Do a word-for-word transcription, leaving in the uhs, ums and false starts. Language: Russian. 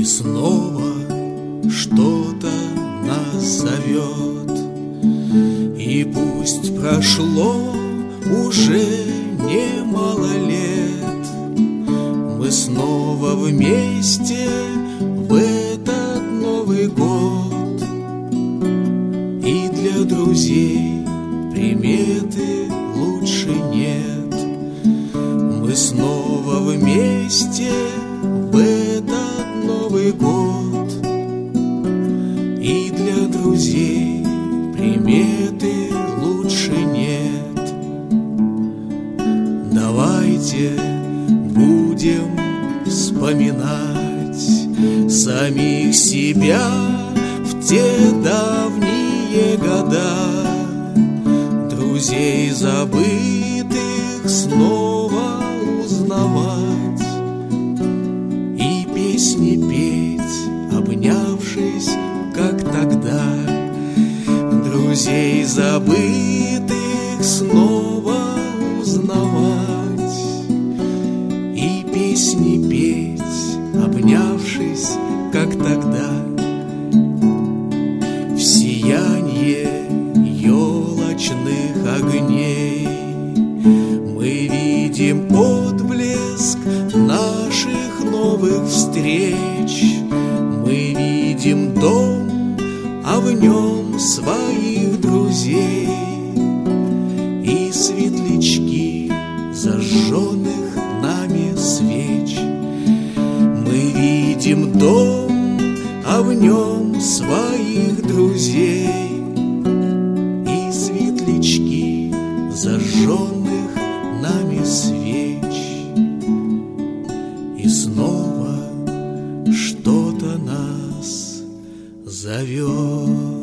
И снова что-то нас зовет, и пусть прошло уже немало лет, мы снова вместе в этот Новый год. И для друзей приметы лучше нет, мы снова вместе в этот Новый год. И для друзей приметы лучше нет. Давайте будем вспоминать самих себя в те давние года, друзей забытых снова узнавать и песни петь, обнявшись, как тогда. Друзей забытых снова узнавать и песни петь, обнявшись, как тогда. В сиянье елочных огней мы видим отблеск наших новых встреч. Мы видим дом, а в нем своих друзей и светлячки зажженных нами свеч. Мы видим дом, а в нем своих друзей и светлячки зажженных нами свеч. И снова что-то нас зовет.